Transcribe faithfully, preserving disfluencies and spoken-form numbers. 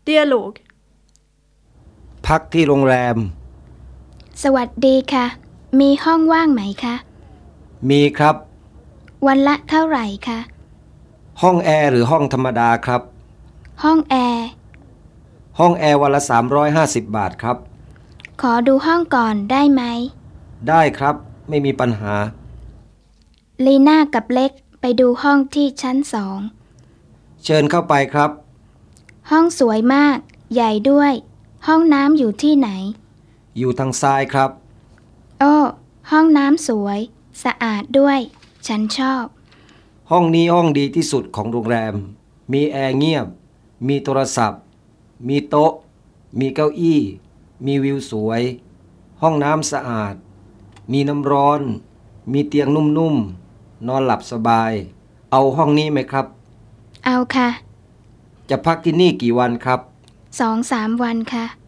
Dialog พักที่โรงแรมสวัสดีค่ะมีห้องว่างไหมคะมีครับวันละเท่าไหร่คะห้องแอร์หรือห้องธรรมดาครับห้องแอร์ห้องแอร์วันละสามร้อยห้าสิบบาทครับขอดูห้องก่อนได้ไหมได้ครับไม่มีปัญหาลีน่ากับเล็กไปดูห้องที่ชั้นสองเชิญเข้าไปครับห้องสวยมากใหญ่ด้วยห้องน้ำอยู่ที่ไหนอยู่ทางซ้ายครับโอ้ห้องน้ำสวยสะอาดด้วยฉันชอบห้องนี้ห้องดีที่สุดของโรงแรมมีแอร์เงียบมีโทรศัพท์มีโต๊ะมีเก้าอี้มีวิวสวยห้องน้ำสะอาดมีน้ำร้อนมีเตียงนุ่มๆนอนหลับสบายเอาห้องนี้ไหมครับเอาค่ะจะพักที่นี่กี่วันครับสองสามวันค่ะ